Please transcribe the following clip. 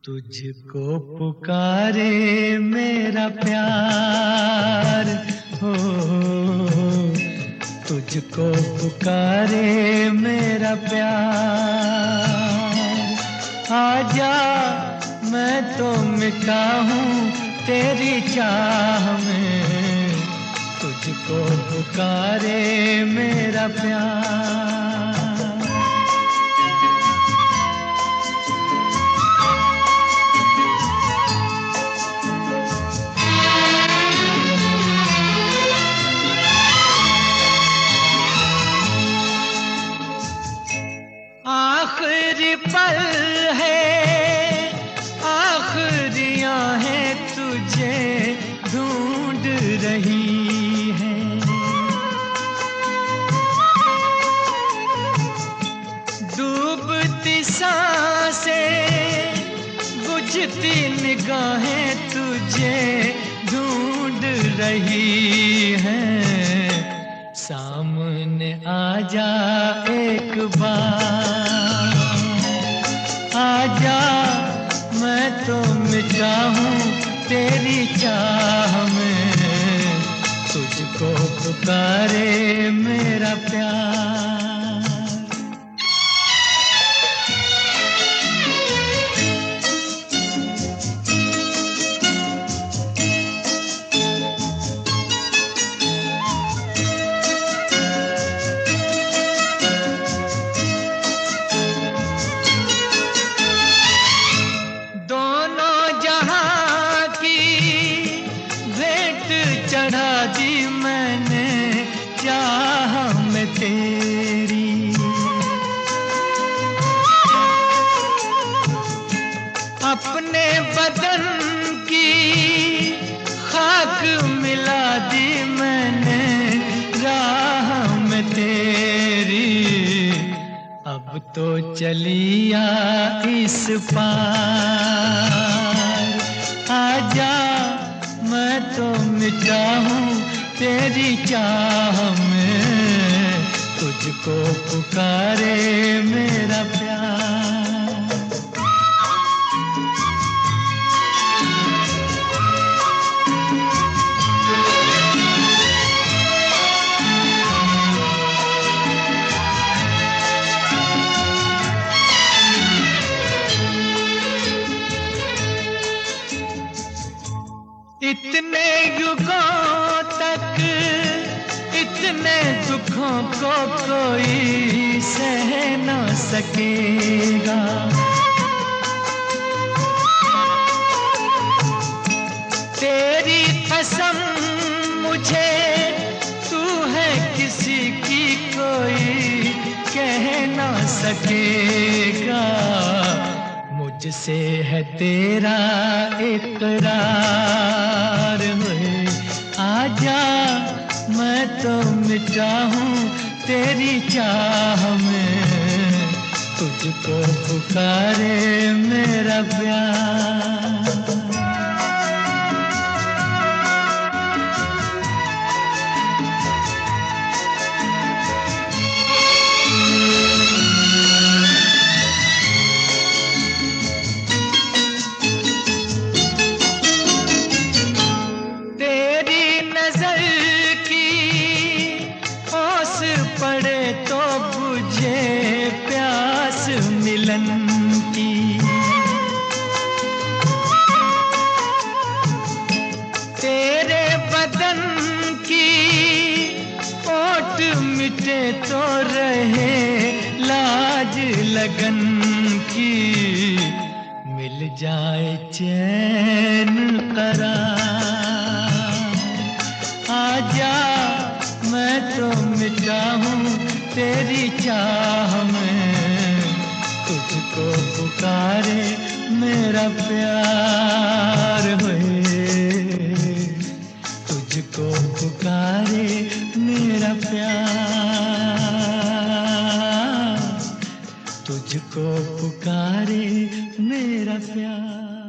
तुझको पुकारे मेरा प्यार हो, तुझको पुकारे मेरा प्यार। आजा मैं तो मिटा हूँ तेरी चाह में, तुझको पुकारे मेरा प्यार। आखिरी पल है, आखिरी आहें तुझे ढूंढ रही हैं। डूबती सांसें, बुझती निगाहें तुझे ढूंढ रही हैं। सामने आजा एक बार, आजा मैं तो मिटा हूँ तेरी चाह में, तुझको पुकारे मेरा प्यार। चढ़ा दी मैंने चाह में तेरी, अपने बदन की खाक मिला दी मैंने राह में तेरी। अब तो चलिया इस पार, आजा मैं तो मिटा हूँ तेरी चाह में, तुझको पुकारे मेरा प्यार। इतने युगों तक इतने दुखों को कोई सह न सकेगा। तेरी कसम मुझे तू है किसी की कोई कह न सकेगा। मुझसे है तेरा इकरार है, आजा मैं तो मिटा हूँ तेरी चाह में, तुझको पुकारे मेरा प्यार। पड़े तो बुझे प्यास मिलन की, तेरे बदन की ओट मिटे तो रहे लाज लगन की। मिल जाए चैन करार, आजा मैं तो मिटा हूँ तेरी चाह में, तुझको पुकारे मेरा प्यार है, तुझको पुकारे मेरा प्यार, तुझको पुकारे मेरा प्यार।